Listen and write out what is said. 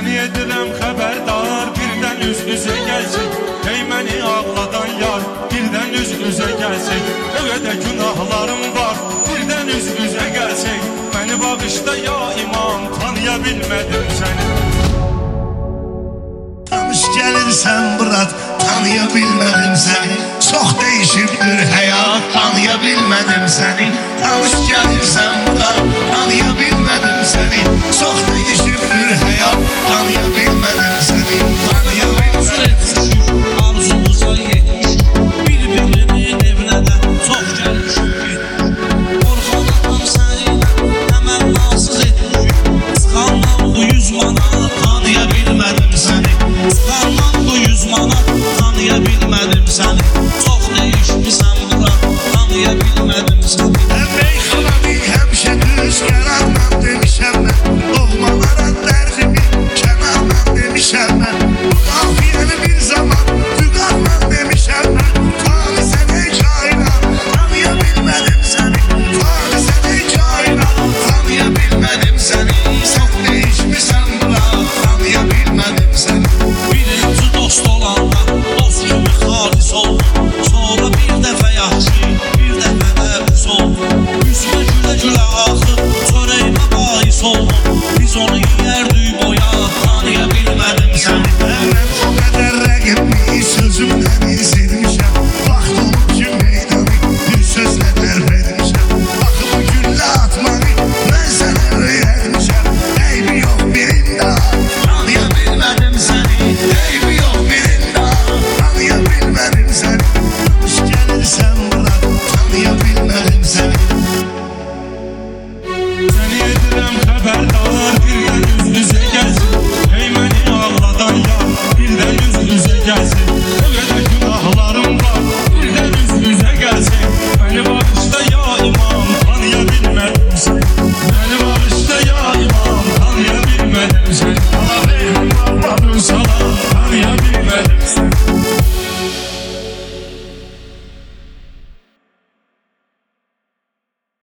Səni edirəm xəbərdar, birdən üz-üzə gəlsək. Ey məni ağladan yar, birdən üz-üzə gəlsək. O qədər günahlarım var, birdən üz-üzə gəlsək. Məni bağışla ya imam, tanıya bilmədim səni. Tanış gəlirsən Murad, tanıya bilmədim səni. Çox dəyişibdir həyat, tanıya bilmədim səni. Tanış gəlirsən Murad, tanıya bilmədim səni.